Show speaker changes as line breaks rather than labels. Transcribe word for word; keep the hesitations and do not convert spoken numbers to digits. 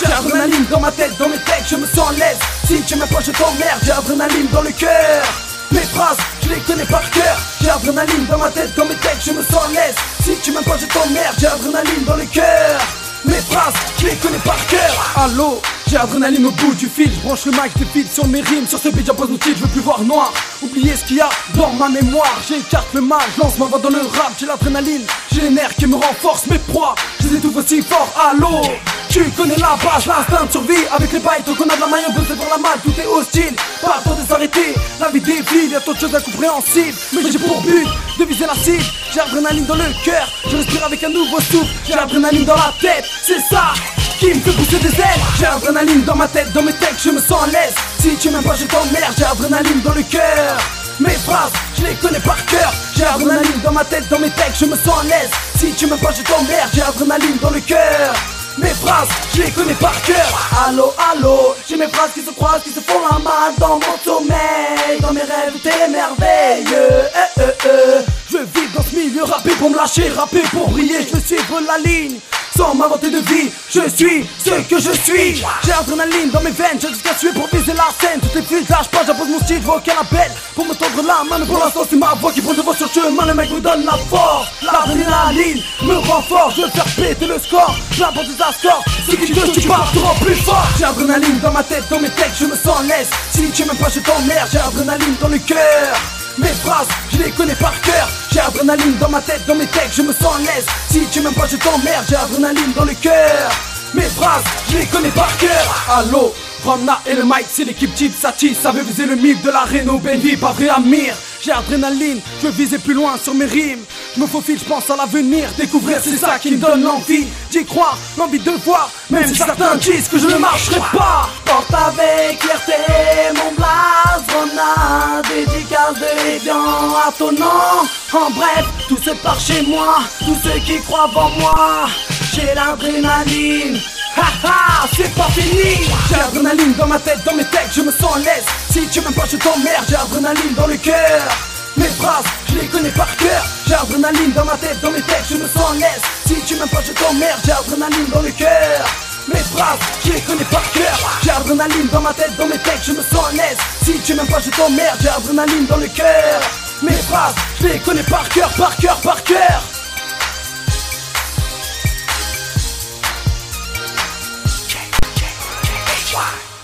J'ai l'adrénaline dans ma tête, dans mes textes, je me sens l'aise. Si tu m'aimes pas je t'emmerde, j'ai l'adrénaline dans le cœur. Mes phrases, je les connais par cœur. J'ai l'adrénaline dans ma tête, dans mes textes, je me sens l'aise. Si tu m'aimes pas je t'emmerde, j'ai l'adrénaline dans le cœur. Mes phrases, je les connais par cœur. Allô, j'ai l'adrénaline au bout du fil. Je branche le mic, je défile sur mes rimes. Sur ce beat j'impose mon titre, je veux plus voir noir. Oubliez ce qu'il y a dans ma mémoire. J'écarte le mal, je lance ma voix dans le rap. J'ai l'adrénaline, j'ai les nerfs qui me renforcent mes proies. Je les étouffe aussi fort, allô. Tu connais la base, l'instinct de survie. Avec les bails, tant qu'on a de la maille, on peut se faire la malle. Tout est hostile, pas le temps de s'arrêter. La vie défile, y'a tant de choses incompréhensibles. Mais j'ai pour but de viser la cible. J'ai l'adrénaline dans le cœur, je respire avec un nouveau souffle. J'ai l'adrénaline dans la tête, c'est ça qui me fait pousser des ailes. J'ai l'adrénaline dans ma tête, dans mes textes, je me sens à l'aise. Si tu m'aimes pas je t'emmerde, j'ai l'adrénaline dans le cœur. Mes phrases, je les connais par cœur. J'ai l'adrénaline dans ma tête, dans mes textes, je me sens à l'aise. Si tu m'aimes pas je t'emmerde, j'ai l'adrénaline dans le cœur. Mes phrases, je les connais par cœur. Allô, allô, j'ai mes phrases qui se croisent, qui se font la malle dans mon sommeil. Dans mes rêves, tout est merveilleux. Eh, eh, eh. Je veux vivre dans ce milieu, rapper pour me lâcher, rapper pour briller. Je veux suivre la ligne, sans m'inventer de vie. Je suis ce que je suis. J'ai l'adrénaline dans mes veines, j'ai jusqu'à tuer pour viser la scène. Toutes les fils, lâche pas, j'impose mon style, je vois aucun appel pour me tendre la main. Mais pour l'instant c'est ma voix qui prend devant sur le chemin. Le mec me donne la force, l'adrénaline me renforce. Je veux faire péter le score, j'apporte des ascors. Ceux qui te tu pars, te rends plus fort. J'ai l'adrénaline dans ma tête, dans mes textes, je me sens l'aise. Si tu m'aimes pas je t'emmerde, j'ai l'adrénaline dans le cœur. Mes phrases, je les connais par cœur. J'ai l'adrénaline dans ma tête, dans mes textes, je me sens l'aise. Si tu m'aimes pas je t'emmerde, j'ai l'adrénaline dans le cœur. Mes phrases, je les connais par cœur. Allô, Romna et le mic, c'est l'équipe type Satis. Ça veut viser le mythe de la Renault, Bendy, pas vrai Amir. J'ai l'adrénaline, je veux viser plus loin sur mes rimes. Je me faufile, je pense à l'avenir. Découvrir c'est ça qui me donne l'envie d'y croire, l'envie de voir. Même si certains disent que je ne marcherai pas. Porte avec fierté mon blaze, Romna, dédicace de Evian à ton nom. En bref, tout se part chez moi, tous ceux qui croient en moi. J'ai l'adrénaline, haha, c'est pas fini. J'ai l'adrénaline dans ma tête, dans mes textes, je me sens à l'aise. Si tu m'aimes pas je t'emmerde, j'ai l'adrénaline dans le cœur. Mes phrases, je les connais par cœur. J'ai l'adrénaline dans ma tête, dans mes textes, je me sens à l'aise. Si tu m'aimes pas je t'emmerde, j'ai l'adrénaline dans le cœur. Mes phrases, je les connais par cœur. J'ai l'adrénaline dans ma tête, dans mes textes, je me sens à l'aise. Si tu m'aimes pas je t'emmerde, j'ai l'adrénaline dans le cœur. Mes phrases, je les connais par cœur, par cœur, par cœur.
Why?